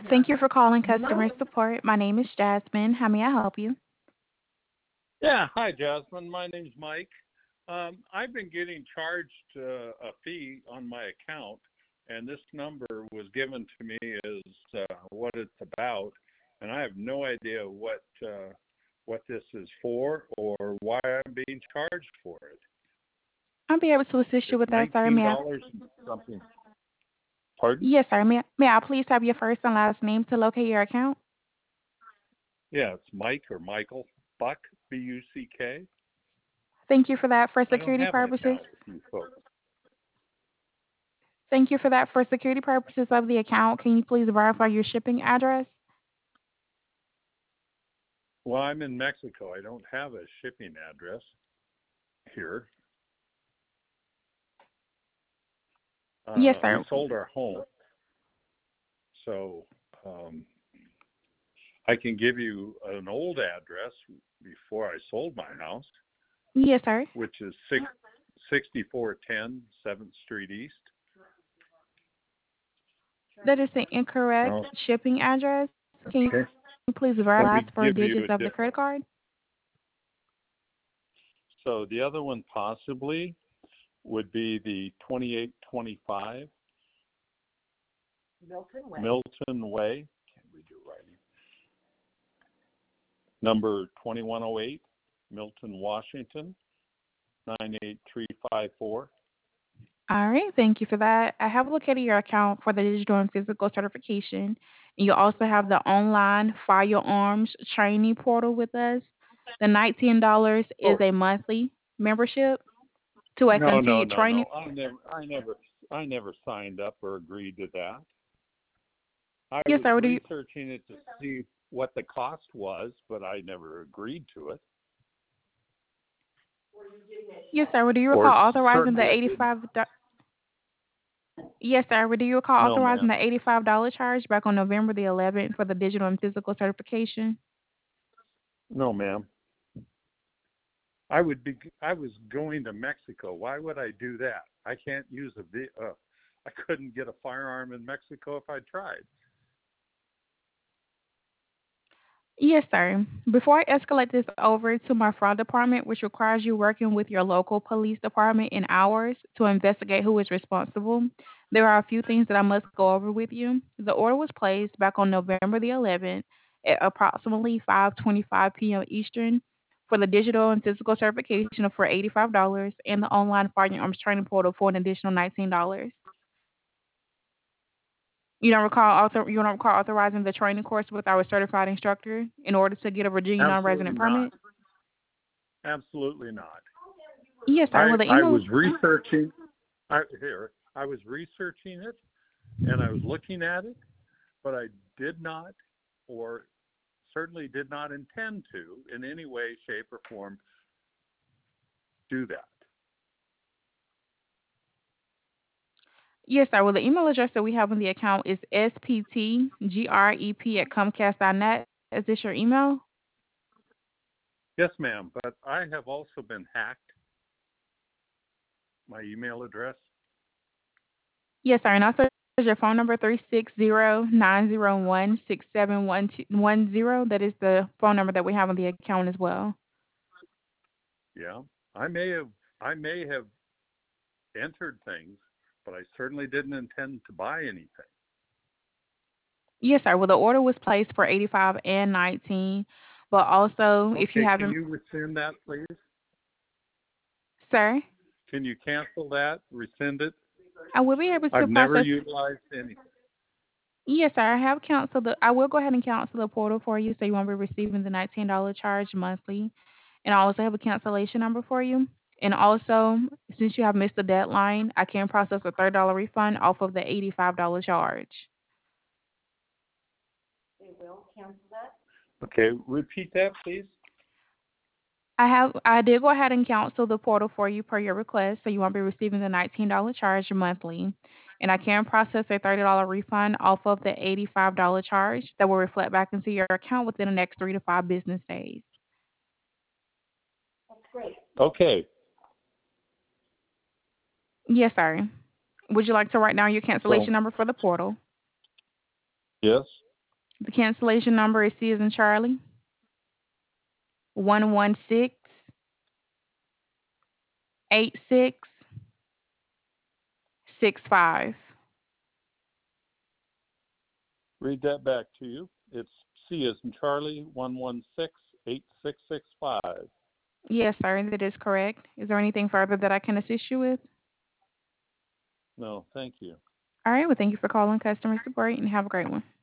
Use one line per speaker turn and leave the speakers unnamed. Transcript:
Thank you for calling customer support. My name is Jasmine. How may I help you?
Yeah, hi Jasmine. My name's Mike. I've been getting charged a fee on my account, and this number was given to me as what it's about, and I have no idea what this is for or why I'm being charged for it.
I'll be able to assist you
It's
with that, sir.
$19 and something. Pardon?
Yes, sir. May I please have your first and last name to locate your account?
Yeah, it's Mike or Michael Buck, Buck.
Thank you for that. For
I don't
security
have an
purposes.
account with you folks.
Thank you for that. For security purposes of the account, can you please verify your shipping address?
Well, I'm in Mexico. I don't have a shipping address here.
Yes,
We
sir.
sold our home, so I can give you an old address before I sold my house,
Yes, sir.
which is 6410 7th Street East.
That is the incorrect
No,
shipping address. Can you
okay.
please verify
Let me
last four
give you
digits
a
of the credit
different.
card?
So the other one possibly would be the 2825 Milton Way. Can't read your writing. Number 2108, Milton, Washington, 98354.
All right, thank you for that. I have located your account for the digital and physical certification. And you also have the online firearms training portal with us. The $19 is
Oh,
a monthly membership to a
no, no,
continued
no,
training.
no. I never signed up or agreed to that. I
Yes,
was
sir.
researching it to see what the cost was, but I never agreed to it.
Yes, sir. Do you
Or
recall authorizing the
certainly I didn't.
85? Yes, sir. Do you recall
No,
authorizing
ma'am.
the $85 charge back on November the 11th for the digital and physical certification?
No, ma'am. I was going to Mexico. Why would I do that? I can't use I couldn't get a firearm in Mexico if I tried.
Yes, sir. Before I escalate this over to my fraud department, which requires you working with your local police department in hours to investigate who is responsible, there are a few things that I must go over with you. The order was placed back on November the 11th at approximately 5:25 p.m. Eastern for the digital and physical certification for $85 and the online firearms training portal for an additional $19. You don't recall authorizing the training course with our certified instructor in order to get a Virginia
Absolutely
non-resident
not.
permit?
Absolutely not.
Yes, sir.
I
Well, the
I
email.
was researching. I was researching it, and I was looking at it, but I did not, or certainly did not intend to, in any way, shape, or form, do that.
Yes, sir. Well, the email address that we have on the account is sptgrep@comcast.net. Is this your email?
Yes, ma'am. But I have also been hacked. My email address.
Yes, sir. And also is your phone number 360-901-6710. That is the phone number that we have on the account as well.
Yeah, I may have. I may have entered things, but I certainly didn't intend to buy anything.
Yes, sir. Well, the order was placed for 85 and 19, but also if you
Okay, can
haven't,
you rescind that, please?
sir,
Can you cancel that, rescind it?
I will be able to
I've never
process.
utilized anything.
Yes, sir. I have canceled the. I will go ahead and cancel the portal for you, so you won't be receiving the $19 charge monthly. And I also have a cancellation number for you. And also, since you have missed the deadline, I can process a $30 refund off of the $85 charge.
Okay, repeat that, please.
I did go ahead and cancel the portal for you per your request, so you won't be receiving the $19 charge monthly. And I can process a $30 refund off of the $85 charge that will reflect back into your account within the next 3 to 5 business days.
Okay.
Yes, sir. Would you like to write down your
So
cancellation number for the portal?
yes.
The cancellation number is C as in Charlie, 116-8665.
Read that back to you. It's C as in Charlie, 116-8665.
Yes, sir, that is correct. Is there anything further that I can assist you with?
No, thank you.
All right, well, thank you for calling customer support and have a great one.